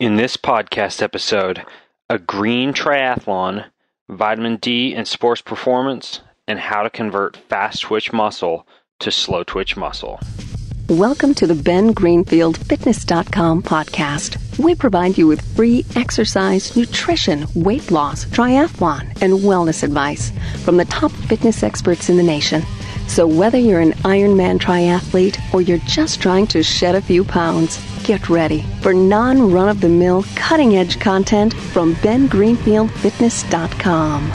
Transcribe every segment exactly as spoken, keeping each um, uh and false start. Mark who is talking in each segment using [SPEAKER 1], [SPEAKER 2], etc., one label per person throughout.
[SPEAKER 1] In this podcast episode, a green triathlon, vitamin D and sports performance, and how to convert fast twitch muscle to slow twitch muscle.
[SPEAKER 2] Welcome to the Ben Greenfield Fitness dot com podcast. We provide you with free exercise, nutrition, weight loss, triathlon, and wellness advice from the top fitness experts in the nation. So whether you're an Ironman triathlete or you're just trying to shed a few pounds, get ready for non-run-of-the-mill, cutting-edge content from Ben Greenfield Fitness dot com.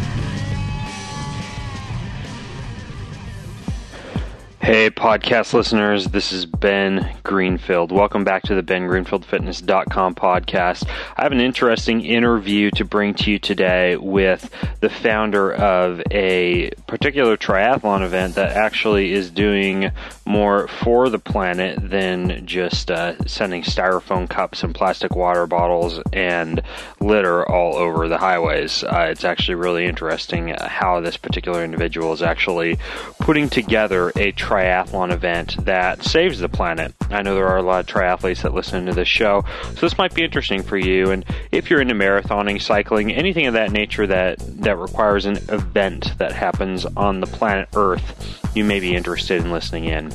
[SPEAKER 1] Hey, podcast listeners, this is Ben Greenfield. Welcome back to the Ben Greenfield Fitness dot com podcast. I have an interesting interview to bring to you today with the founder of a particular triathlon event that actually is doing more for the planet than just uh, sending styrofoam cups and plastic water bottles and litter all over the highways. Uh, it's actually really interesting how this particular individual is actually putting together a triathlon triathlon event that saves the planet. I know there are a lot of triathletes that listen to this show, so this might be interesting for you. And if you're into marathoning, cycling, anything of that nature that, that requires an event that happens on the planet Earth, you may be interested in listening in.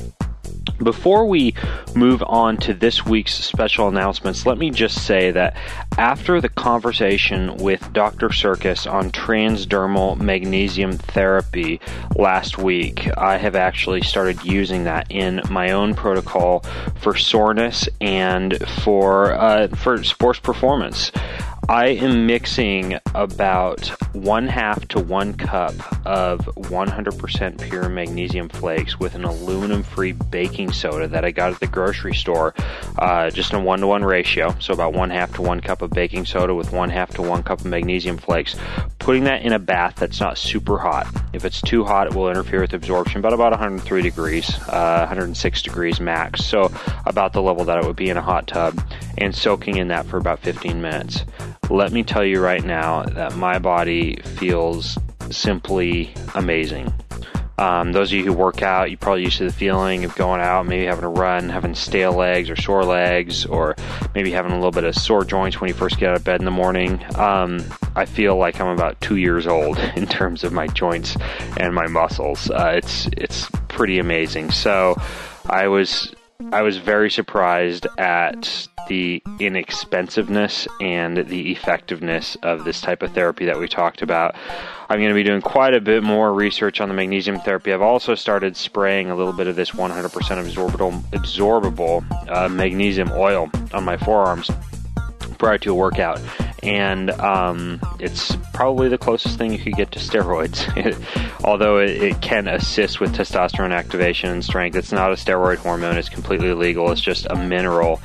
[SPEAKER 1] Before we move on to this week's special announcements, let me just say that after the conversation with Doctor Circus on transdermal magnesium therapy last week, I have actually started using that in my own protocol for soreness and for uh, for sports performance. I am mixing about one half to one cup of one hundred percent pure magnesium flakes with an aluminum-free baking soda that I got at the grocery store, uh, just in a one-to-one ratio, so about one half to one cup of baking soda with one half to one cup of magnesium flakes, putting that in a bath that's not super hot. If it's too hot, it will interfere with absorption, but about one hundred three degrees, uh, one hundred six degrees max, so about the level that it would be in a hot tub, and soaking in that for about fifteen minutes. Let me tell you right now that my body feels simply amazing. Um, those of you who work out, you're probably used to the feeling of going out, maybe having a run, having stale legs or sore legs, or maybe having a little bit of sore joints when you first get out of bed in the morning. Um, I feel like I'm about two years old in terms of my joints and my muscles. Uh, it's it's pretty amazing. So I was I was very surprised at the inexpensiveness and the effectiveness of this type of therapy that we talked about. I'm going to be doing quite a bit more research on the magnesium therapy. I've also started spraying a little bit of this one hundred percent absorbable, absorbable uh, magnesium oil on my forearms prior to a workout. And um, it's probably the closest thing you could get to steroids. It, although it, it can assist with testosterone activation and strength, it's not a steroid hormone. It's completely legal. It's just a mineral.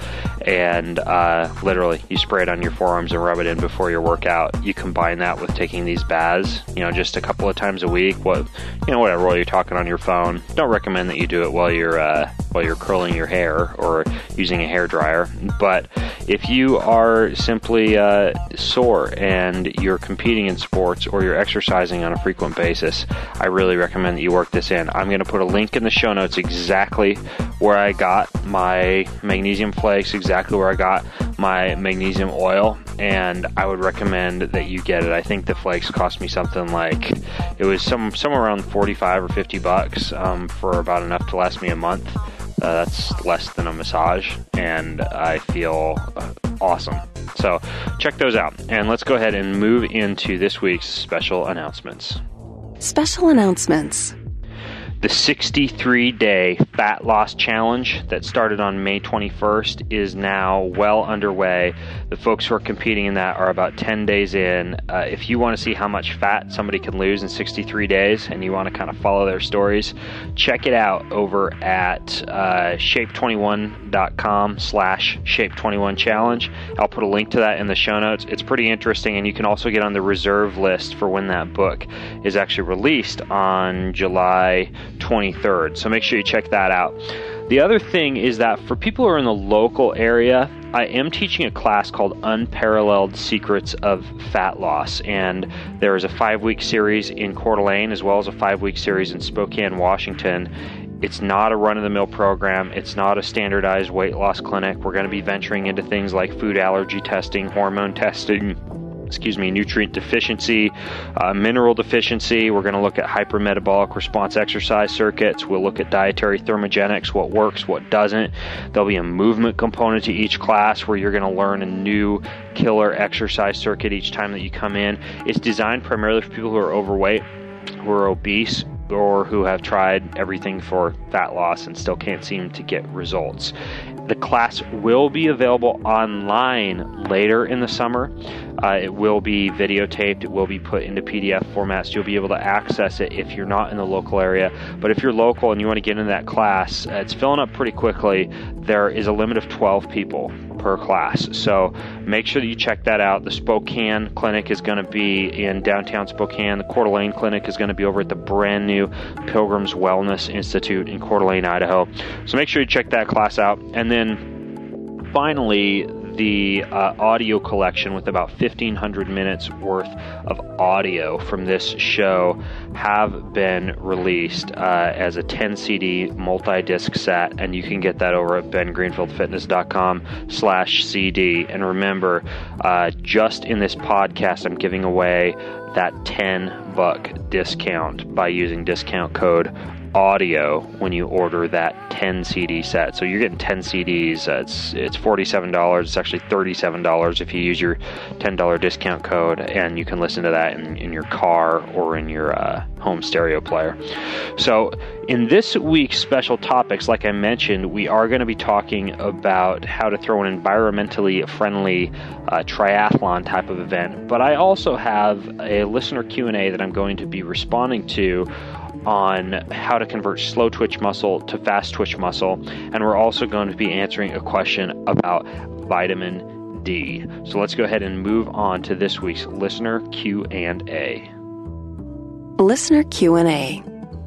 [SPEAKER 1] And uh, literally, you spray it on your forearms and rub it in before your workout. You combine that with taking these baths, you know, just a couple of times a week. What, you know, whatever, while you're talking on your phone. Don't recommend that you do it while you're uh, while you're curling your hair or using a hair dryer. But if you are simply uh, sore and you're competing in sports or you're exercising on a frequent basis, I really recommend that you work this in. I'm going to put a link in the show notes exactly where I got my magnesium flakes, exactly where I got my magnesium oil, and I would recommend that you get it. I think the flakes cost me something like, it was some somewhere around forty-five or fifty bucks um, for about enough to last me a month. Uh, that's less than a massage, and I feel uh, awesome. So check those out, and let's go ahead and move into this week's special announcements.
[SPEAKER 2] Special announcements.
[SPEAKER 1] The sixty-three day Fat Loss Challenge that started on May twenty-first is now well underway. The folks who are competing in that are about ten days in. Uh, if you want to see how much fat somebody can lose in sixty-three days and you want to kind of follow their stories, check it out over at uh, shape twenty-one dot com slash shape twenty-one challenge. I'll put a link to that in the show notes. It's pretty interesting, and you can also get on the reserve list for when that book is actually released on July twenty-third. So make sure you check that out. The other thing is that for people who are in the local area, I am teaching a class called Unparalleled Secrets of Fat Loss, and there is a five-week series in Coeur d'Alene as well as a five-week series in Spokane, Washington. It's not a run-of-the-mill program. It's not a standardized weight loss clinic. We're going to be venturing into things like food allergy testing, hormone testing, excuse me, nutrient deficiency, uh, mineral deficiency. We're going to look at hypermetabolic response exercise circuits. We'll look at dietary thermogenics, what works, what doesn't. There'll be a movement component to each class where you're going to learn a new killer exercise circuit each time that you come in. It's designed primarily for people who are overweight, who are obese, or who have tried everything for fat loss and still can't seem to get results. The class will be available online later in the summer. Uh, it will be videotaped. It will be put into P D F formats. You'll be able to access it if you're not in the local area. But if you're local and you want to get into that class, uh, it's filling up pretty quickly. There is a limit of twelve people per class. So make sure that you check that out. The Spokane clinic is going to be in downtown Spokane. The Coeur d'Alene clinic is going to be over at the brand new Pilgrims Wellness Institute in Coeur d'Alene, Idaho. So make sure you check that class out. And then finally, the uh, audio collection with about fifteen hundred minutes worth of audio from this show have been released uh, as a ten C D multi-disc set, and you can get that over at ben greenfield fitness dot com slash C D. And remember, uh, just in this podcast, I'm giving away that ten buck discount by using discount code audio when you order that ten C D set. So you're getting ten C Ds. Uh, it's it's forty-seven dollars. It's actually thirty-seven dollars if you use your ten dollars discount code, and you can listen to that in, in your car or in your uh, home stereo player. So in this week's special topics, like I mentioned, we are going to be talking about how to throw an environmentally friendly uh, triathlon type of event. But I also have a listener Q and A that I'm going to be responding to on how to convert slow twitch muscle to fast twitch muscle, and we're also going to be answering a question about vitamin D. So let's go ahead and move on to this week's listener Q and A.
[SPEAKER 2] Listener Q and A.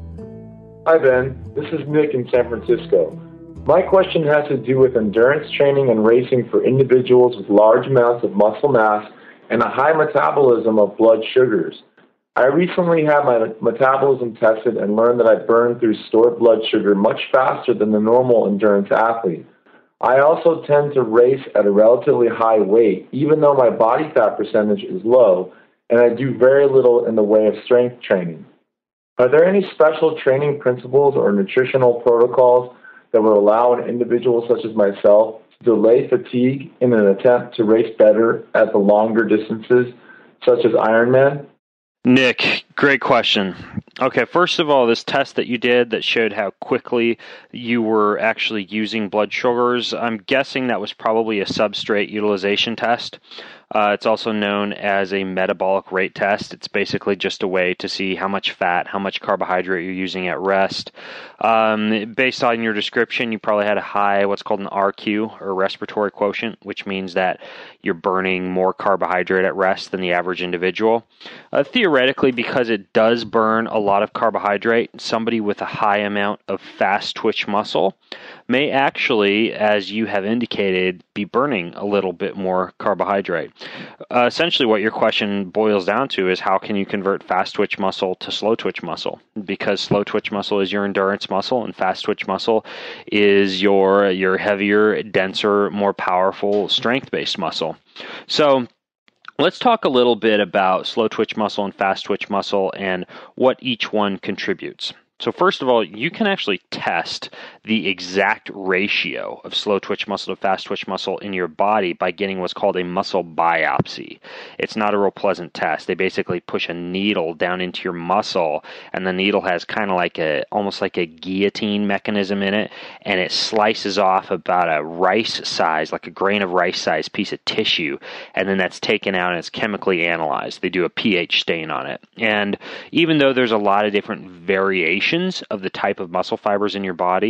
[SPEAKER 3] Hi Ben, this is Nick in San Francisco. My question has to do with endurance training and racing for individuals with large amounts of muscle mass and a high metabolism of blood sugars. I recently had my metabolism tested and learned that I burn through stored blood sugar much faster than the normal endurance athlete. I also tend to race at a relatively high weight, even though my body fat percentage is low, and I do very little in the way of strength training. Are there any special training principles or nutritional protocols that would allow an individual such as myself to delay fatigue in an attempt to race better at the longer distances, such as Ironman?
[SPEAKER 1] Nick, great question. Okay, first of all, this test that you did that showed how quickly you were actually using blood sugars, I'm guessing that was probably a substrate utilization test. Uh, it's also known as a metabolic rate test. It's basically just a way to see how much fat, how much carbohydrate you're using at rest. Um, based on your description, you probably had a high, what's called an R Q, or respiratory quotient, which means that you're burning more carbohydrate at rest than the average individual. Uh, theoretically, because it does burn a lot of carbohydrate, somebody with a high amount of fast twitch muscle may actually, as you have indicated, be burning a little bit more carbohydrate. Uh, essentially, what your question boils down to is how can you convert fast twitch muscle to slow twitch muscle? Because slow twitch muscle is your endurance muscle, and fast twitch muscle is your your heavier, denser, more powerful, strength-based muscle. So let's talk a little bit about slow twitch muscle and fast twitch muscle and what each one contributes. So first of all, you can actually test the exact ratio of slow twitch muscle to fast twitch muscle in your body by getting what's called a muscle biopsy. It's not a real pleasant test. They basically push a needle down into your muscle, and the needle has kind of like a, almost like a guillotine mechanism in it, and it slices off about a rice size, like a grain of rice size piece of tissue, and then that's taken out and it's chemically analyzed. They do a pH stain on it. And even though there's a lot of different variations of the type of muscle fibers in your body,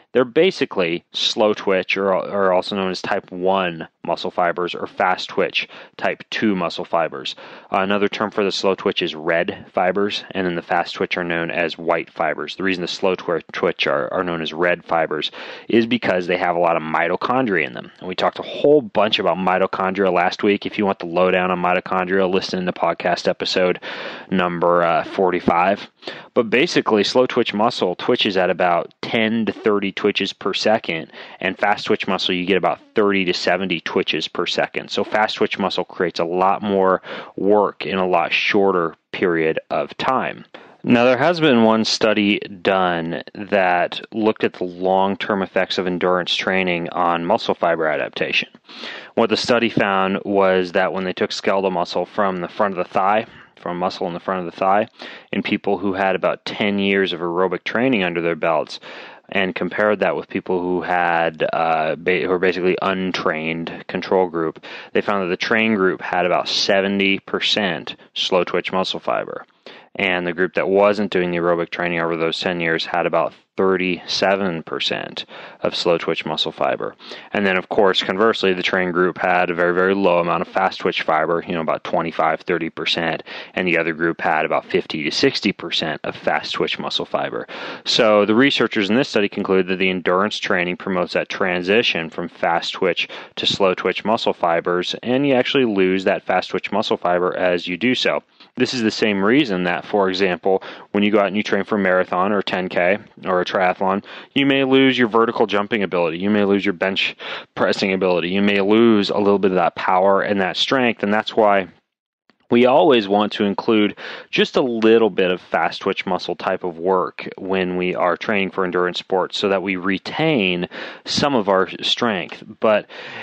[SPEAKER 1] They're basically slow twitch, or, or also known as type one muscle fibers, or fast twitch type two muscle fibers. Uh, another term for the slow twitch is red fibers, and then the fast twitch are known as white fibers. The reason the slow twi- twitch are, are known as red fibers is because they have a lot of mitochondria in them. And we talked a whole bunch about mitochondria last week. If you want the lowdown on mitochondria, listen to podcast episode number uh, forty-five. But basically, slow twitch muscle twitches at about ten to thirty twitches per second, and fast twitch muscle, you get about thirty to seventy twitches per second. So fast twitch muscle creates a lot more work in a lot shorter period of time. Now, there has been one study done that looked at the long-term effects of endurance training on muscle fiber adaptation. What the study found was that when they took skeletal muscle from the front of the thigh, from muscle in the front of the thigh, in people who had about ten years of aerobic training under their belts, and compared that with people who had uh, ba- who were basically untrained control group, they found that the trained group had about seventy percent slow twitch muscle fiber, and the group that wasn't doing the aerobic training over those ten years had about thirty-seven percent of slow twitch muscle fiber. And then, of course, conversely, the trained group had a very, very low amount of fast twitch fiber, you know, about twenty-five, thirty percent, and the other group had about fifty to sixty percent of fast twitch muscle fiber. So the researchers in this study concluded that the endurance training promotes that transition from fast twitch to slow twitch muscle fibers, and you actually lose that fast twitch muscle fiber as you do so. This is the same reason that, for example, when you go out and you train for a marathon or ten K or a triathlon, you may lose your vertical jumping ability. You may lose your bench pressing ability. You may lose a little bit of that power and that strength, and that's why we always want to include just a little bit of fast twitch muscle type of work when we are training for endurance sports so that we retain some of our strength. But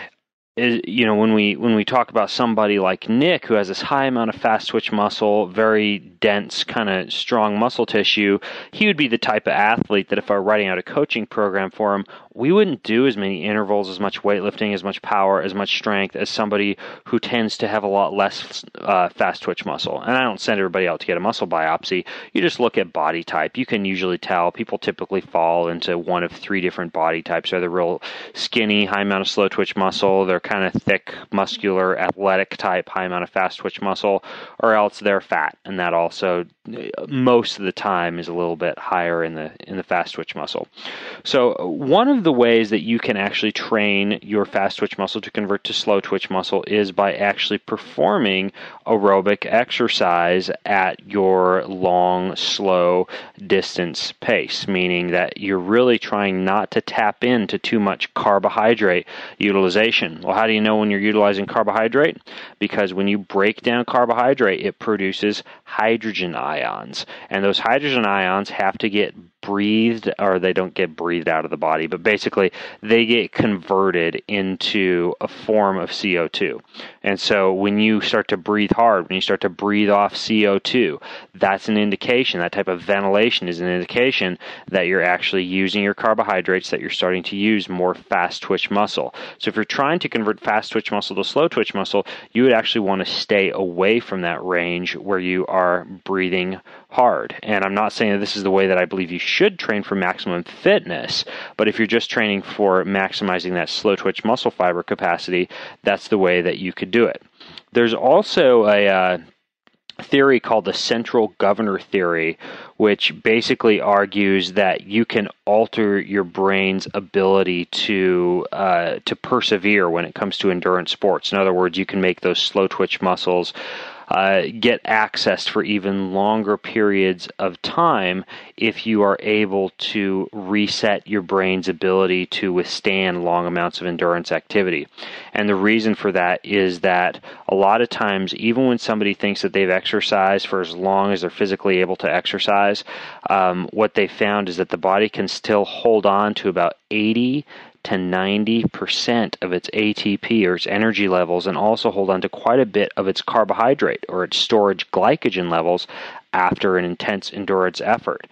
[SPEAKER 1] you know, when we when we talk about somebody like Nick, who has this high amount of fast twitch muscle, very dense, kind of strong muscle tissue, he would be the type of athlete that if I were writing out a coaching program for him, we wouldn't do as many intervals, as much weightlifting, as much power, as much strength as somebody who tends to have a lot less uh, fast twitch muscle. And I don't send everybody out to get a muscle biopsy. You just look at body type. You can usually tell. People typically fall into one of three different body types. They're the real skinny, high amount of slow twitch muscle. They're kind of thick, muscular, athletic type, high amount of fast twitch muscle, or else they're fat, and that also most of the time is a little bit higher in the in the fast twitch muscle. So one of the ways that you can actually train your fast twitch muscle to convert to slow twitch muscle is by actually performing aerobic exercise at your long, slow distance pace, meaning that you're really trying not to tap into too much carbohydrate utilization. Well, how do you know when you're utilizing carbohydrate? Because when you break down carbohydrate, it produces hydrogen ions, and those hydrogen ions have to get breathed, or they don't get breathed out of the body, but basically they get converted into a form of C O two. And so when you start to breathe hard, when you start to breathe off C O two, that's an indication, that type of ventilation is an indication that you're actually using your carbohydrates, that you're starting to use more fast twitch muscle. So if you're trying to convert fast twitch muscle to slow twitch muscle, you would actually want to stay away from that range where you are breathing hard. And I'm not saying that this is the way that I believe you should train for maximum fitness, but if you're just training for maximizing that slow twitch muscle fiber capacity, that's the way that you could do it. There's also a uh, theory called the central governor theory, which basically argues that you can alter your brain's ability to uh, to persevere when it comes to endurance sports. In other words, you can make those slow twitch muscles Uh, get accessed for even longer periods of time if you are able to reset your brain's ability to withstand long amounts of endurance activity. And the reason for that is that a lot of times, even when somebody thinks that they've exercised for as long as they're physically able to exercise, um, what they found is that the body can still hold on to about eighty to ninety percent of its A T P, or its energy levels, and also hold on to quite a bit of its carbohydrate or its storage glycogen levels after an intense endurance effort.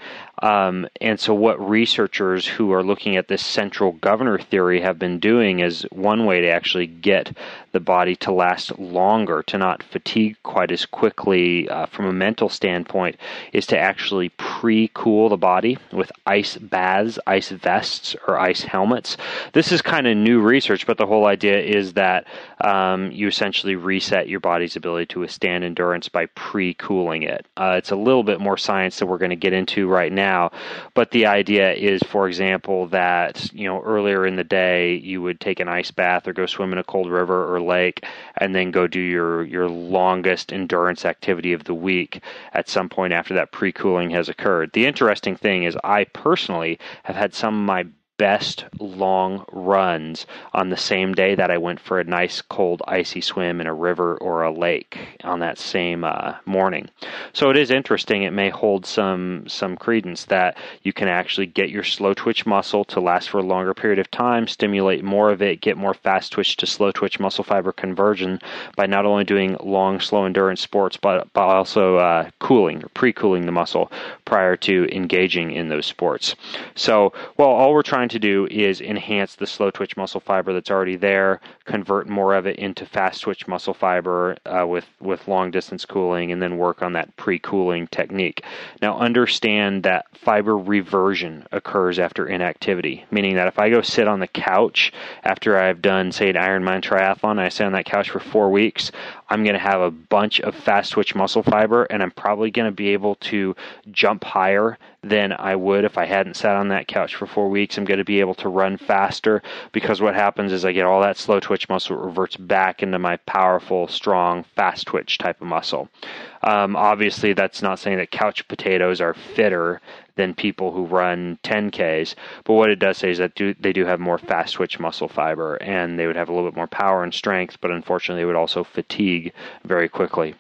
[SPEAKER 1] Um, and so what researchers who are looking at this central governor theory have been doing is one way to actually get the body to last longer, to not fatigue quite as quickly uh, from a mental standpoint, is to actually pre-cool the body with ice baths, ice vests, or ice helmets. This is kind of new research, but the whole idea is that um, you essentially reset your body's ability to withstand endurance by pre-cooling it. Uh, it's a little bit more science that we're going to get into right now, but the idea is, for example, that you know earlier in the day you would take an ice bath or go swim in a cold river or lake and then go do your, your longest endurance activity of the week at some point after that pre-cooling has occurred. The interesting thing is I personally have had some of my best long runs on the same day that I went for a nice cold icy swim in a river or a lake on that same uh, morning. So it is interesting. It may hold some some credence that you can actually get your slow twitch muscle to last for a longer period of time, stimulate more of it, get more fast twitch to slow twitch muscle fiber conversion by not only doing long slow endurance sports but, but also uh, cooling or pre-cooling the muscle prior to engaging in those sports. So well all we're trying to do is enhance the slow twitch muscle fiber that's already there, convert more of it into fast twitch muscle fiber uh, with, with long distance cooling, and then work on that pre-cooling technique. Now understand that fiber reversion occurs after inactivity, meaning that if I go sit on the couch after I've done, say, an Ironman triathlon, and I sit on that couch for four weeks, I'm going to have a bunch of fast twitch muscle fiber, and I'm probably going to be able to jump higher than I would if I hadn't sat on that couch for four weeks. I'm going to be able to run faster because what happens is I get all that slow twitch muscle reverts back into my powerful, strong, fast twitch type of muscle. Um, obviously, that's not saying that couch potatoes are fitter than people who run ten Ks, but what it does say is that do, they do have more fast twitch muscle fiber, and they would have a little bit more power and strength, but unfortunately they would also fatigue very quickly.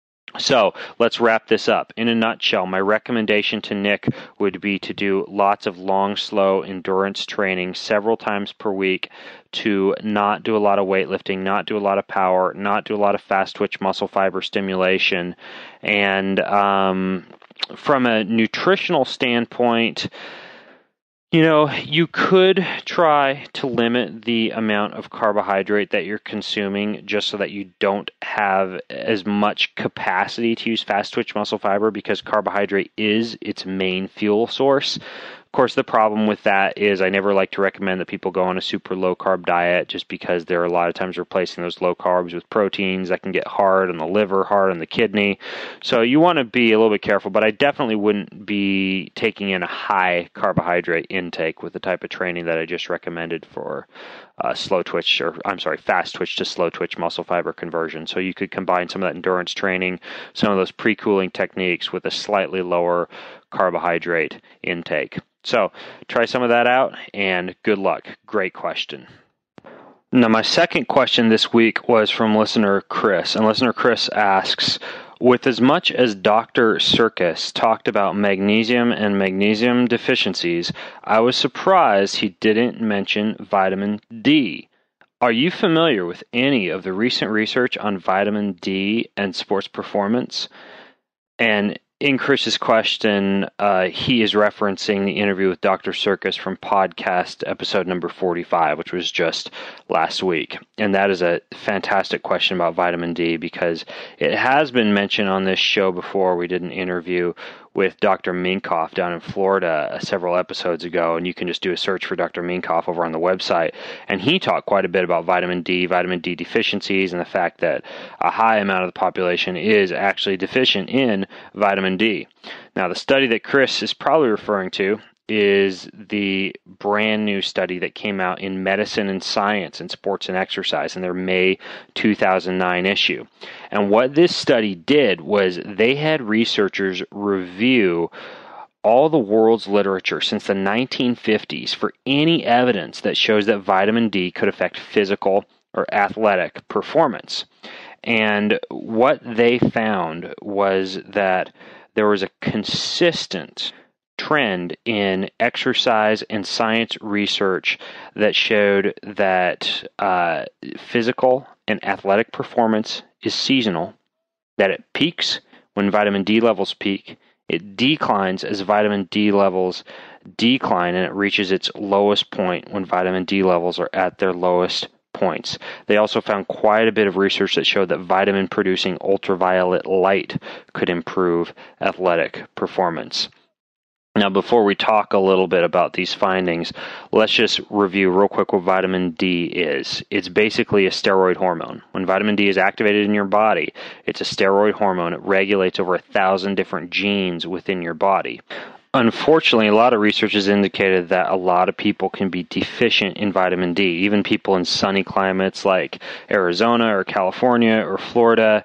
[SPEAKER 1] So let's wrap this up. In a nutshell, my recommendation to Nick would be to do lots of long, slow endurance training several times per week, to not do a lot of weightlifting, not do a lot of power, not do a lot of fast twitch muscle fiber stimulation. And um, from a nutritional standpoint, you know, you could try to limit the amount of carbohydrate that you're consuming just so that you don't have as much capacity to use fast twitch muscle fiber, because carbohydrate is its main fuel source. Of course, the problem with that is I never like to recommend that people go on a super low-carb diet, just because they're a lot of times replacing those low carbs with proteins that can get hard on the liver, hard on the kidney. So you want to be a little bit careful, but I definitely wouldn't be taking in a high carbohydrate intake with the type of training that I just recommended for uh, slow twitch, or I'm sorry, fast twitch to slow twitch muscle fiber conversion. So you could combine some of that endurance training, some of those pre-cooling techniques with a slightly lower carbohydrate intake. So try some of that out, and good luck. Great question. Now, my second question this week was from listener Chris, and listener Chris asks, with as much as Doctor Circus talked about magnesium and magnesium deficiencies, I was surprised he didn't mention vitamin D. Are you familiar with any of the recent research on vitamin D and sports performance? And in Chris's question, uh, he is referencing the interview with Doctor Circus from podcast episode number forty-five, which was just last week. And that is a fantastic question about vitamin D, because it has been mentioned on this show before. We did an interview with Doctor Minkoff down in Florida several episodes ago, and you can just do a search for Doctor Minkoff over on the website. And he talked quite a bit about vitamin D, vitamin D deficiencies, and the fact that a high amount of the population is actually deficient in vitamin D. Now, the study that Chris is probably referring to is the brand new study that came out in Medicine and Science and Sports and Exercise in their May two thousand nine issue. And what this study did was they had researchers review all the world's literature since the nineteen fifties for any evidence that shows that vitamin D could affect physical or athletic performance. And what they found was that there was a consistent trend in exercise and science research that showed that uh, physical and athletic performance is seasonal, that it peaks when vitamin D levels peak, It declines as vitamin D levels decline, and it reaches its lowest point when vitamin D levels are at their lowest points. They also found quite a bit of research that showed that vitamin-producing ultraviolet light could improve athletic performance. Now, before we talk a little bit about these findings, let's just review real quick what vitamin D is. It's basically a steroid hormone. When vitamin D is activated in your body, it's a steroid hormone. It regulates over a thousand different genes within your body. Unfortunately, a lot of research has indicated that a lot of people can be deficient in vitamin D, even people in sunny climates like Arizona or California or Florida.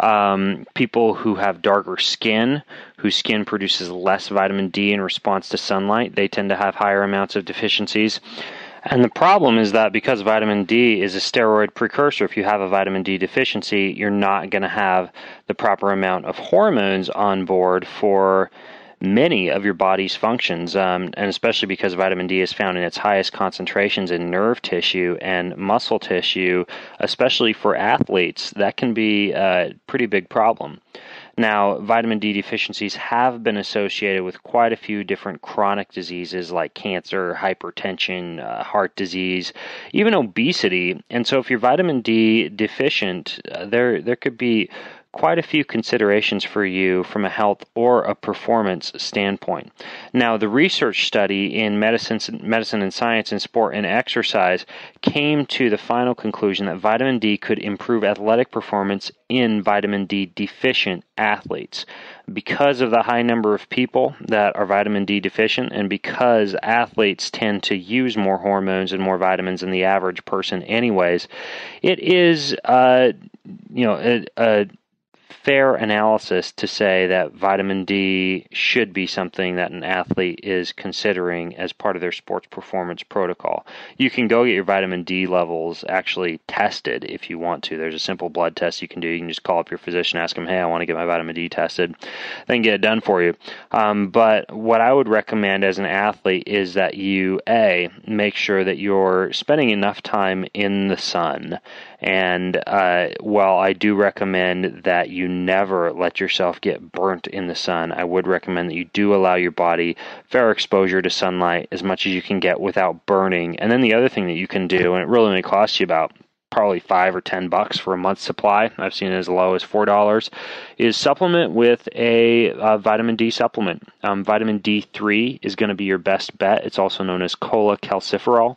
[SPEAKER 1] Um, people who have darker skin, whose skin produces less vitamin D in response to sunlight, they tend to have higher amounts of deficiencies. And the problem is that because vitamin D is a steroid precursor, if you have a vitamin D deficiency, you're not going to have the proper amount of hormones on board for many of your body's functions, um, and especially because vitamin D is found in its highest concentrations in nerve tissue and muscle tissue, especially for athletes, that can be a pretty big problem. Now, vitamin D deficiencies have been associated with quite a few different chronic diseases like cancer, hypertension, uh, heart disease, even obesity. And so if you're vitamin D deficient, uh, there there could be quite a few considerations for you from a health or a performance standpoint. Now, the research study in medicine, medicine and science and sport and exercise came to the final conclusion that vitamin D could improve athletic performance in vitamin D deficient athletes. Because of the high number of people that are vitamin D deficient, and because athletes tend to use more hormones and more vitamins than the average person anyways, it is uh, you know, a, a fair analysis to say that vitamin D should be something that an athlete is considering as part of their sports performance protocol. You can go get your vitamin D levels actually tested if you want to. There's a simple blood test you can do. You can just call up your physician, ask them, hey, I want to get my vitamin D tested, then get it done for you. Um, but what I would recommend as an athlete is that you, A, make sure that you're spending enough time in the sun. And uh, while I do recommend that you never let yourself get burnt in the sun, I would recommend that you do allow your body fair exposure to sunlight as much as you can get without burning. And then the other thing that you can do, and it really only costs you about probably five or ten bucks for a month's supply, I've seen it as low as four dollars, is supplement with a uh, vitamin D supplement. Um, vitamin D three is going to be your best bet. It's also known as cholecalciferol.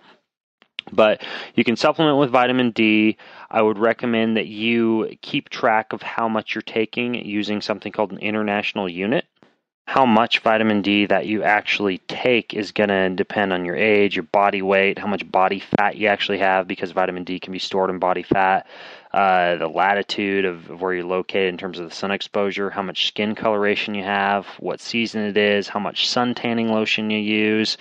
[SPEAKER 1] But you can supplement with vitamin D. I would recommend that you keep track of how much you're taking using something called an international unit. How much vitamin D that you actually take is going to depend on your age, your body weight, how much body fat you actually have, because vitamin D can be stored in body fat, uh, the latitude of, of where you're located in terms of the sun exposure, how much skin coloration you have, what season it is, how much sun tanning lotion you use.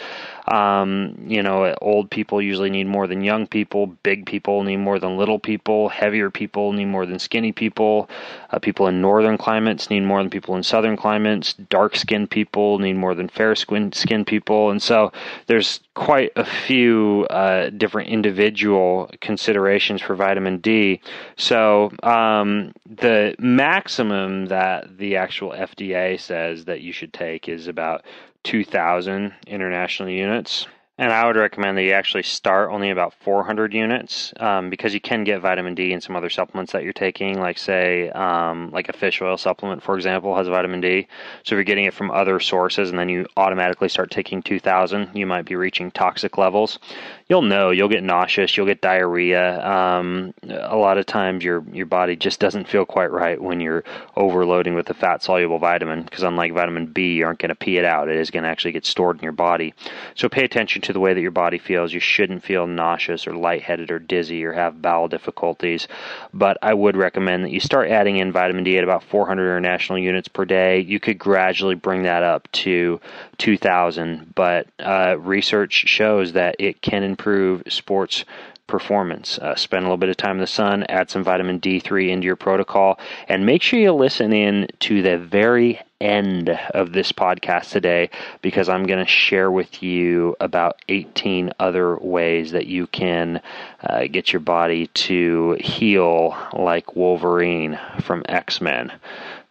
[SPEAKER 1] Um, you know, old people usually need more than young people. Big people need more than little people. Heavier people need more than skinny people. Uh, people in northern climates need more than people in southern climates. Dark-skinned people need more than fair-skinned people. And so there's quite a few uh, different individual considerations for vitamin D. So um, the maximum that the actual F D A says that you should take is about two thousand international units. And I would recommend that you actually start only about four hundred units um, because you can get vitamin D in some other supplements that you're taking, like say, um, like a fish oil supplement, for example, has vitamin D. So if you're getting it from other sources and then you automatically start taking two thousand, you might be reaching toxic levels. You'll know, you'll get nauseous, you'll get diarrhea. Um, a lot of times your, your body just doesn't feel quite right when you're overloading with a fat-soluble vitamin, because unlike vitamin B, you aren't going to pee it out. It is going to actually get stored in your body. So pay attention to the way that your body feels. You shouldn't feel nauseous or lightheaded or dizzy or have bowel difficulties. But I would recommend that you start adding in vitamin D at about four hundred international units per day. You could gradually bring that up to two thousand. But uh, research shows that it can improve sports performance. Uh, spend a little bit of time in the sun, add some vitamin D three into your protocol, and make sure you listen in to the very end of this podcast today, because I'm going to share with you about eighteen other ways that you can uh, get your body to heal like Wolverine from X-Men.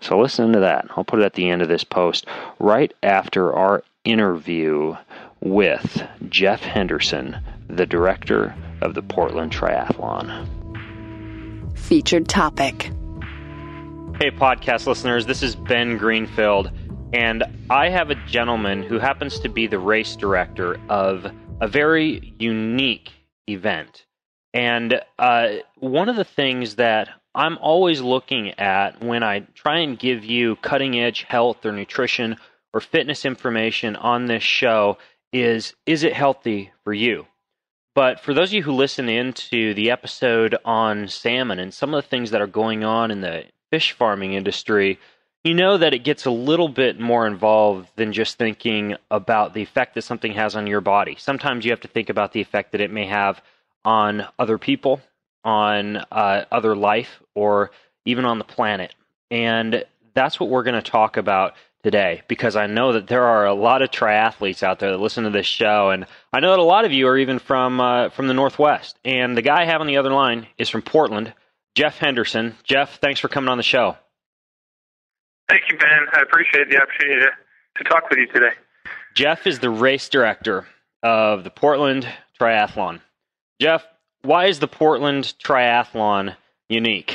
[SPEAKER 1] So listen to that. I'll put it at the end of this post, right after our interview with Jeff Henderson, the director of the Portland Triathlon.
[SPEAKER 2] Featured topic.
[SPEAKER 1] Hey, podcast listeners, this is Ben Greenfield, and I have a gentleman who happens to be the race director of a very unique event. And uh, one of the things that I'm always looking at when I try and give you cutting-edge health or nutrition or fitness information on this show is, is it healthy for you? But for those of you who listen into the episode on salmon and some of the things that are going on in the fish farming industry, you know that it gets a little bit more involved than just thinking about the effect that something has on your body. Sometimes you have to think about the effect that it may have on other people, on uh, other life, or even on the planet. And that's what we're going to talk about today, because I know that there are a lot of triathletes out there that listen to this show, and I know that a lot of you are even from uh, from the Northwest. And the guy I have on the other line is from Portland, Jeff Henderson. Jeff, thanks for coming on the show.
[SPEAKER 4] Thank you, Ben. I appreciate the opportunity to, to talk with you today.
[SPEAKER 1] Jeff is the race director of the Portland Triathlon. Jeff, why is the Portland Triathlon unique?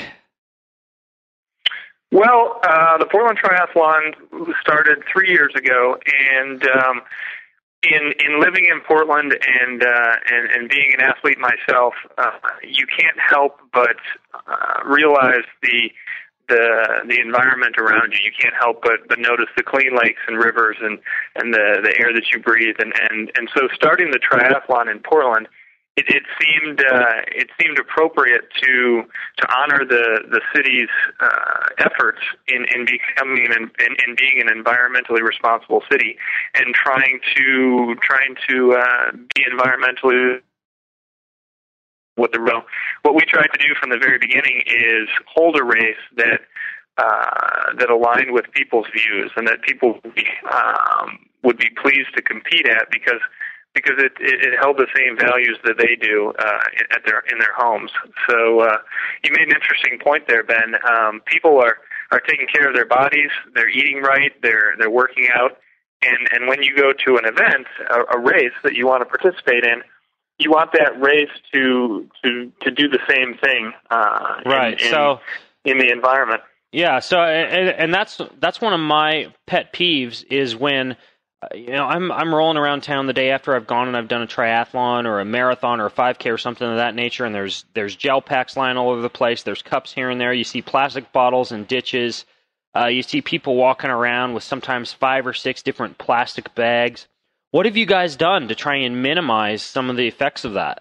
[SPEAKER 4] Well, uh, the Portland Triathlon started three years ago, and um, in in living in Portland and uh, and, and being an athlete myself, uh, you can't help but uh, realize the the the environment around you. You can't help but, but notice the clean lakes and rivers and, and the, the air that you breathe. And, and, and so starting the triathlon in Portland, it, it seemed uh, it seemed appropriate to to honor the the city's uh, efforts in, in becoming an, in, in being an environmentally responsible city and trying to trying to uh, be environmentally. What the what we tried to do from the very beginning is hold a race that uh, that aligned with people's views and that people would be, um, would be pleased to compete at because because it, it, it held the same values that they do uh, at their in their homes. So uh, you made an interesting point there, Ben. Um, people are, are taking care of their bodies, they're eating right, they're they're working out, and and when you go to an event, a, a race that you want to participate in, you want that race to to to do the same thing, uh,
[SPEAKER 1] right?
[SPEAKER 4] In, in,
[SPEAKER 1] so
[SPEAKER 4] in the environment,
[SPEAKER 1] yeah. So and, and that's that's one of my pet peeves is when uh, you know I'm I'm rolling around town the day after I've gone and I've done a triathlon or a marathon or a five K or something of that nature, and there's there's gel packs lying all over the place. There's cups here and there. You see plastic bottles and ditches. Uh, you see people walking around with sometimes five or six different plastic bags. What have you guys done to try and minimize some of the effects of that?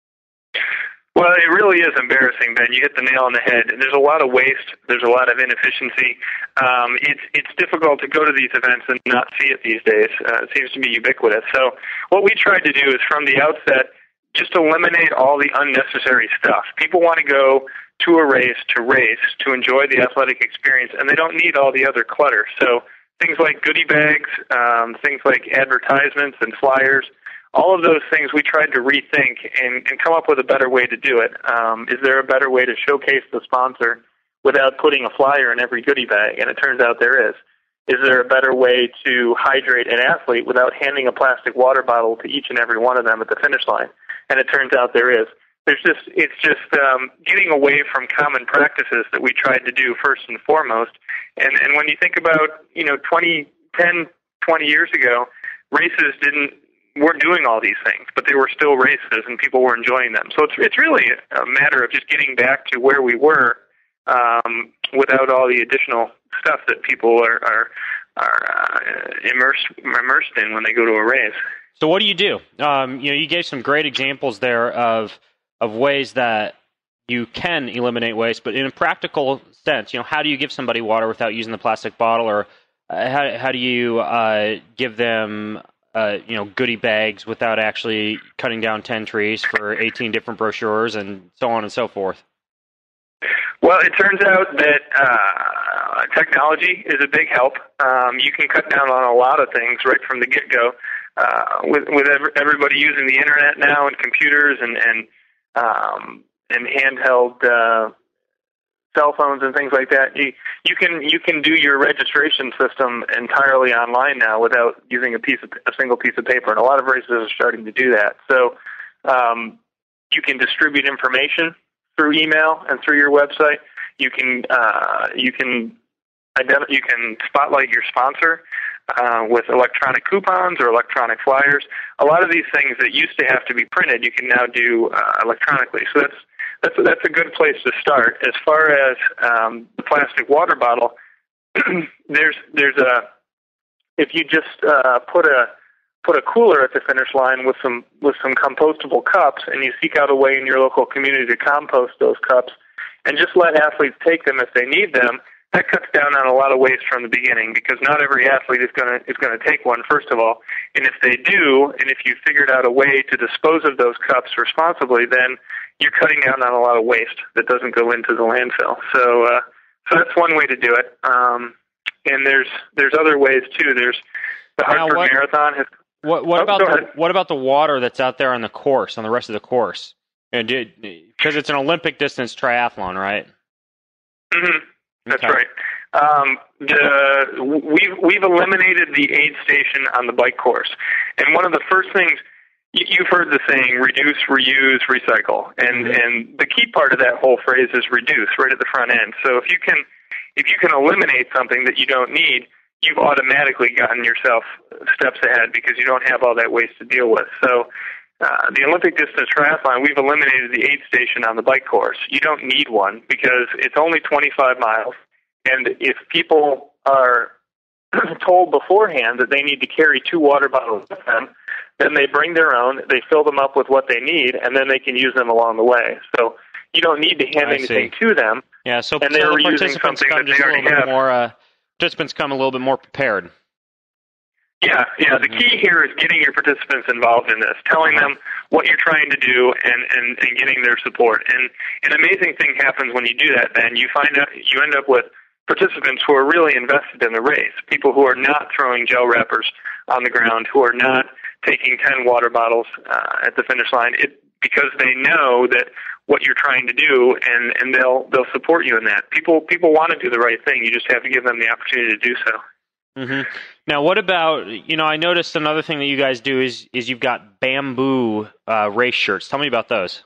[SPEAKER 4] Well, it really is embarrassing, Ben. You hit the nail on the head. There's a lot of waste. There's a lot of inefficiency. Um, it's it's difficult to go to these events and not see it these days. Uh, it seems to be ubiquitous. So what we tried to do is from the outset just eliminate all the unnecessary stuff. People want to go to a race to race to enjoy the athletic experience, and they don't need all the other clutter. So things like goodie bags, um, things like advertisements and flyers, all of those things we tried to rethink and, and come up with a better way to do it. Um, is there a better way to showcase the sponsor without putting a flyer in every goodie bag? And it turns out there is. Is there a better way to hydrate an athlete without handing a plastic water bottle to each and every one of them at the finish line? And it turns out there is. There's just it's just um, getting away from common practices that we tried to do first and foremost. And and when you think about, you know, twenty, ten, twenty years ago, races didn't weren't doing all these things, but they were still races and people were enjoying them. So it's it's really a matter of just getting back to where we were um, without all the additional stuff that people are are, are uh, immersed immersed in when they go to a race.
[SPEAKER 1] So what do you do? Um, you know, you gave some great examples there of of ways that you can eliminate waste, but in a practical sense, you know, how do you give somebody water without using the plastic bottle, or uh, how how do you uh, give them uh, you know goodie bags without actually cutting down ten trees for eighteen different brochures and so on and so forth?
[SPEAKER 4] Well, it turns out that uh, technology is a big help. Um, you can cut down on a lot of things right from the get-go. Uh, with with every, everybody using the internet now and computers and and um, and handheld uh, cell phones and things like that. You you can you can do your registration system entirely online now without using a piece of a single piece of paper, and a lot of races are starting to do that. So um, you can distribute information through email and through your website. You can uh, you can ident- you can spotlight your sponsor uh, with electronic coupons or electronic flyers. A lot of these things that used to have to be printed, you can now do uh, electronically. So that's That's a, that's a good place to start. As far as um, the plastic water bottle, there's there's a if you just uh, put a put a cooler at the finish line with some with some compostable cups, and you seek out a way in your local community to compost those cups, and just let athletes take them if they need them. That cuts down on a lot of waste from the beginning, because not every athlete is going to is going to take one, first of all. And if they do, and if you figured out a way to dispose of those cups responsibly, then you're cutting down on a lot of waste that doesn't go into the landfill. So, uh, so that's one way to do it. Um, and there's there's other ways too. There's the Hartford
[SPEAKER 1] what,
[SPEAKER 4] Marathon. Has,
[SPEAKER 1] what what
[SPEAKER 4] oh,
[SPEAKER 1] about
[SPEAKER 4] the,
[SPEAKER 1] the, what about the water that's out there on the course, on the rest of the course? And because it's an Olympic distance triathlon, right?
[SPEAKER 4] Mm-hmm. That's
[SPEAKER 1] okay.
[SPEAKER 4] right. Um, the, we've we've eliminated the aid station on the bike course, and one of the first things. You've heard the saying, reduce, reuse, recycle. And mm-hmm. and the key part of that whole phrase is reduce, right at the front end. So if you can if you can eliminate something that you don't need, you've automatically gotten yourself steps ahead, because you don't have all that waste to deal with. So uh, the Olympic distance triathlon, we've eliminated the aid station on the bike course. You don't need one, because it's only twenty-five miles. And if people are told beforehand that they need to carry two water bottles with them, then they bring their own, they fill them up with what they need, and then they can use them along the way. So you don't need to hand
[SPEAKER 1] I
[SPEAKER 4] anything
[SPEAKER 1] see.
[SPEAKER 4] to them.
[SPEAKER 1] Yeah, so,
[SPEAKER 4] and
[SPEAKER 1] so
[SPEAKER 4] they're
[SPEAKER 1] the
[SPEAKER 4] using
[SPEAKER 1] participants
[SPEAKER 4] something
[SPEAKER 1] come
[SPEAKER 4] that
[SPEAKER 1] just
[SPEAKER 4] they
[SPEAKER 1] a
[SPEAKER 4] already
[SPEAKER 1] little bit
[SPEAKER 4] have.
[SPEAKER 1] more. Uh, participants come a little bit more prepared.
[SPEAKER 4] Yeah, yeah. The key here is getting your participants involved in this, telling them what you're trying to do, and, and, and getting their support. And an amazing thing happens when you do that. Then you find out you end up with participants who are really invested in the race, people who are not throwing gel wrappers on the ground, who are not taking ten water bottles uh, at the finish line, it, because they know that what you're trying to do, and, and they'll they'll support you in that. People people want to do the right thing. You just have to give them the opportunity to do so.
[SPEAKER 1] Mm-hmm. Now, what about, you know, I noticed another thing that you guys do is is you've got bamboo uh, race shirts. Tell me about those.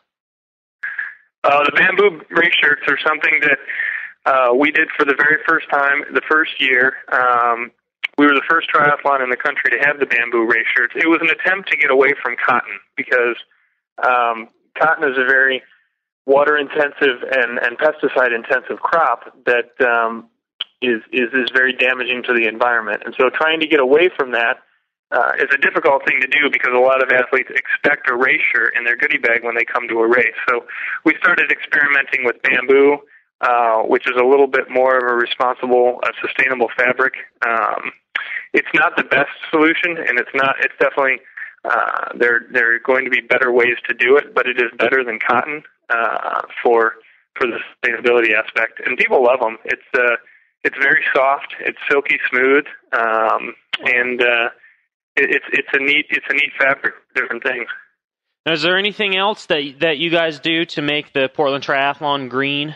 [SPEAKER 4] Uh, the bamboo race shirts are something that uh, we did for the very first time, the first year. Um, we were the first triathlon in the country to have the bamboo race shirts. It was an attempt to get away from cotton, because um, cotton is a very water-intensive and, and pesticide-intensive crop that um, is, is is very damaging to the environment. And so trying to get away from that uh, is a difficult thing to do, because a lot of athletes expect a race shirt in their goodie bag when they come to a race. So we started experimenting with bamboo, uh, which is a little bit more of a responsible, uh, sustainable fabric. Um, it's not the best solution, and it's not. It's definitely uh, there. There are going to be better ways to do it, but it is better than cotton uh, for for the sustainability aspect. And people love them. It's uh, it's very soft. It's silky smooth, um, and uh, it, it's it's a neat it's a neat fabric. Different things.
[SPEAKER 1] Now, is there anything else that that you guys do to make the Portland Triathlon green?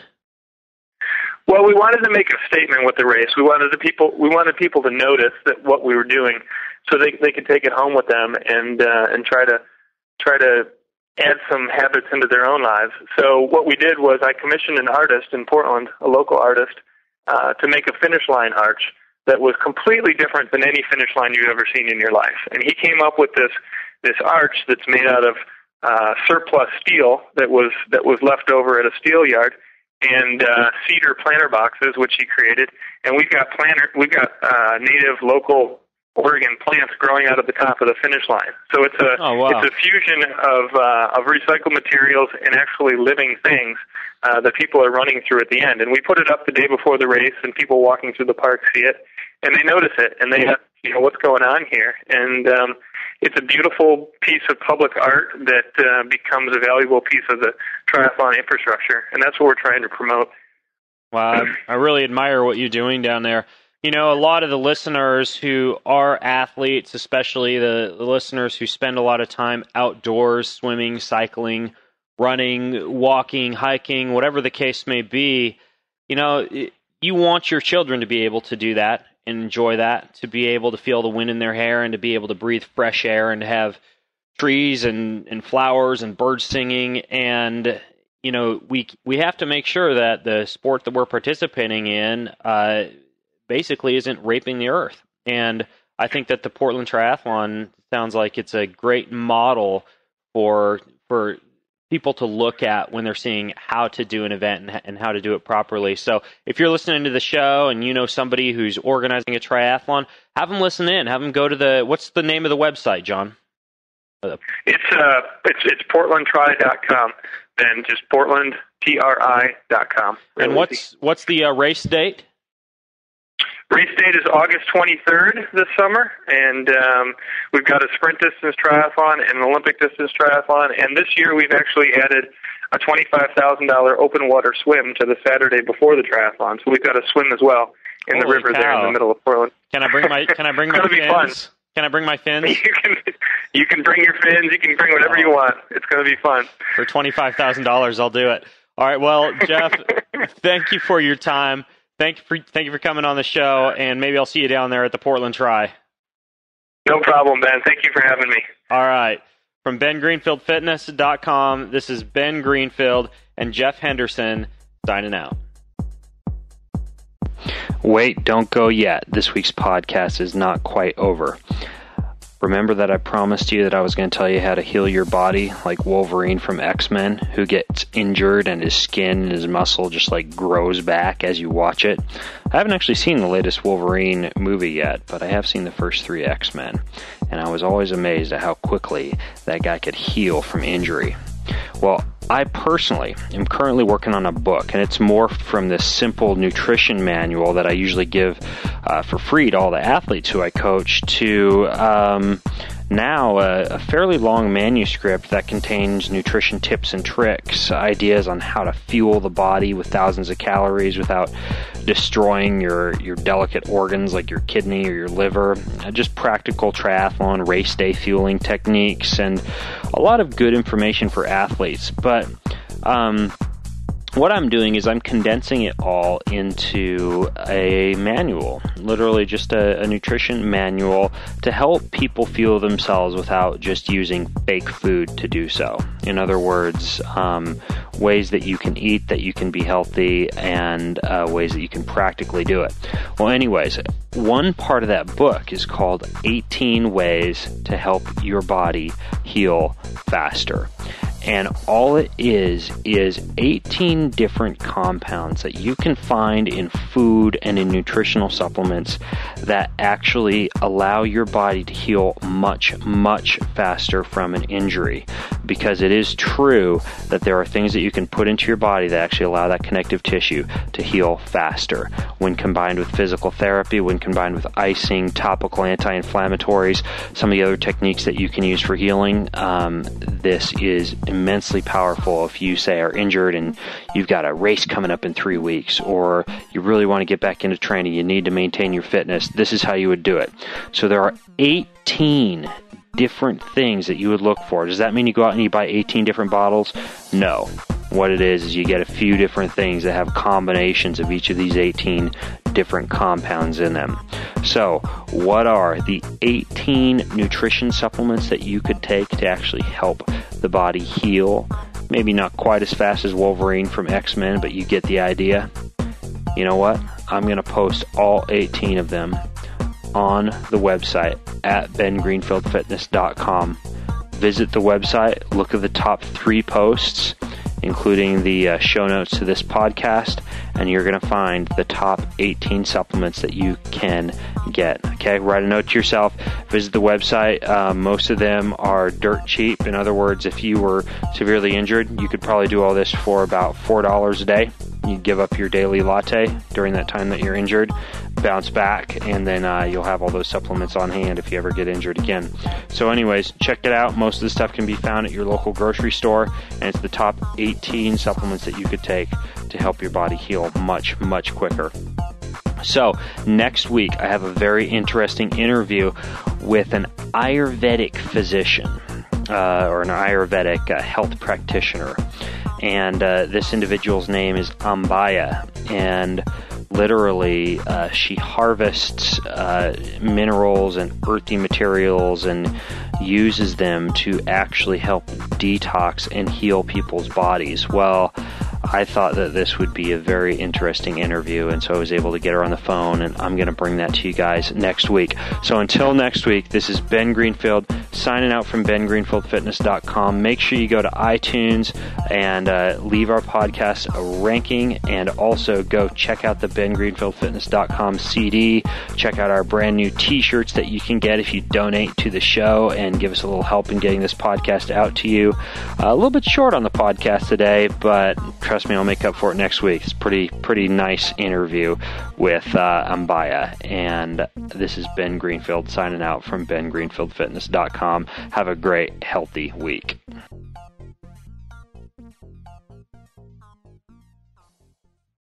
[SPEAKER 4] Well, we wanted to make a statement with the race. We wanted the people we wanted people to notice that what we were doing, so they they could take it home with them and uh, and try to try to add some habits into their own lives. So what we did was I commissioned an artist in Portland, a local artist, uh, to make a finish line arch that was completely different than any finish line you've ever seen in your life. And he came up with this this arch that's made out of uh, surplus steel that was that was left over at a steel yard, and uh, cedar planter boxes, which he created. And we've got planter, we've got uh, native local Oregon plants growing out of the top of the finish line. So it's a
[SPEAKER 1] oh, wow.
[SPEAKER 4] it's a fusion of uh, of recycled materials and actually living things uh, that people are running through at the end. And we put it up the day before the race, and people walking through the park see it, and they notice it, and they, you know, what's going on here? And um, it's a beautiful piece of public art that uh, becomes a valuable piece of the triathlon infrastructure, and that's what we're trying to promote.
[SPEAKER 1] Wow, I, I really admire what you're doing down there. You know, a lot of the listeners who are athletes, especially the, the listeners who spend a lot of time outdoors, swimming, cycling, running, walking, hiking, whatever the case may be, you know, you want your children to be able to do that and enjoy that, to be able to feel the wind in their hair and to be able to breathe fresh air and to have trees and, and flowers and birds singing. And, you know, we we have to make sure that the sport that we're participating in uh, basically isn't raping the earth. And I think that the Portland Triathlon sounds like it's a great model for for people to look at when they're seeing how to do an event and, and how to do it properly. So if you're listening to the show and you know somebody who's organizing a triathlon, have them listen in. Have them go to the, what's the name of the website, John?
[SPEAKER 4] It's uh, it's it's portland tri dot com. Then just Portland, T R I dot com. Really
[SPEAKER 1] and what's
[SPEAKER 4] easy.
[SPEAKER 1] what's the uh, race date?
[SPEAKER 4] Race date is August twenty-third this summer, and um, we've got a sprint distance triathlon and an Olympic distance triathlon. And this year we've actually added a twenty-five thousand dollars open water swim to the Saturday before the triathlon. So we've got a swim as well in
[SPEAKER 1] Holy
[SPEAKER 4] the river
[SPEAKER 1] cow.
[SPEAKER 4] there in the middle of Portland.
[SPEAKER 1] Can I bring my Can I bring my
[SPEAKER 4] it's
[SPEAKER 1] fins?
[SPEAKER 4] Be fun.
[SPEAKER 1] Can I bring my fins?
[SPEAKER 4] You can you can bring your fins. You can bring whatever
[SPEAKER 1] oh.
[SPEAKER 4] you want. It's going to be fun.
[SPEAKER 1] For twenty-five thousand dollars, I'll do it. All right. Well, Jeff, thank you for your time. Thank you for thank you for coming on the show, and maybe I'll see you down there at the Portland Tri.
[SPEAKER 4] No problem, Ben. Thank you for having me.
[SPEAKER 1] All right. From Ben Greenfield Fitness dot com, this is Ben Greenfield and Jeff Henderson signing out. Wait, don't go yet. This week's podcast is not quite over. Remember that I promised you that I was going to tell you how to heal your body like Wolverine from X-Men, who gets injured and his skin and his muscle just like grows back as you watch it? I haven't actually seen the latest Wolverine movie yet, but I have seen the first three X-Men, and I was always amazed at how quickly that guy could heal from injury. Well, I personally am currently working on a book, and it's morphed from this simple nutrition manual that I usually give uh, for free to all the athletes who I coach to um, now a, a fairly long manuscript that contains nutrition tips and tricks, ideas on how to fuel the body with thousands of calories without destroying your, your delicate organs like your kidney or your liver, just practical triathlon race day fueling techniques, and a lot of good information for athletes. But um, what I'm doing is I'm condensing it all into a manual, literally just a, a nutrition manual to help people fuel themselves without just using fake food to do so. In other words, um, ways that you can eat, that you can be healthy, and uh, ways that you can practically do it. Well, anyways, one part of that book is called eighteen Ways to Help Your Body Heal Faster. And all it is is eighteen different compounds that you can find in food and in nutritional supplements that actually allow your body to heal much, much faster from an injury. Because it is true that there are things that you can put into your body that actually allow that connective tissue to heal faster. When combined with physical therapy, when combined with icing, topical anti-inflammatories, some of the other techniques that you can use for healing, um, this is immensely powerful if you, say, are injured and you've got a race coming up in three weeks, or you really want to get back into training, you need to maintain your fitness. This is how you would do it. So there are eighteen different things that you would look for. Does that mean you go out and you buy eighteen different bottles? No. What it is is you get a few different things that have combinations of each of these eighteen different compounds in them. So, what are the eighteen nutrition supplements that you could take to actually help the body heal? Maybe not quite as fast as Wolverine from X-Men, but you get the idea. You know what? I'm going to post all eighteen of them on the website at ben greenfield fitness dot com. Visit the website, look at the top three posts, including the uh, show notes to this podcast, and you're going to find the top eighteen supplements that you can get. Okay, write a note to yourself, visit the website. Uh, most of them are dirt cheap. In other words, if you were severely injured, you could probably do all this for about four dollars a day. You give up your daily latte during that time that you're injured, bounce back, and then uh, you'll have all those supplements on hand if you ever get injured again. So anyways, check it out. Most of the stuff can be found at your local grocery store, and it's the top eighteen supplements that you could take to help your body heal much, much quicker. So next week, I have a very interesting interview with an Ayurvedic physician uh, or an Ayurvedic uh, health practitioner. And uh, this individual's name is Ambaya, and literally uh, she harvests uh, minerals and earthy materials and uses them to actually help detox and heal people's bodies. Well, I thought that this would be a very interesting interview, and so I was able to get her on the phone, and I'm going to bring that to you guys next week. So until next week, this is Ben Greenfield signing out from Ben Greenfield Fitness dot com. Make sure you go to iTunes and uh, leave our podcast a ranking, and also go check out the Ben Greenfield Fitness dot com C D. Check out our brand new t-shirts that you can get if you donate to the show and give us a little help in getting this podcast out to you. Uh, a little bit short on the podcast today, but trust me, I'll make up for it next week. It's a pretty, pretty nice interview with uh, Ambaya. And this is Ben Greenfield signing out from Ben Greenfield Fitness dot com. Have a great, healthy week.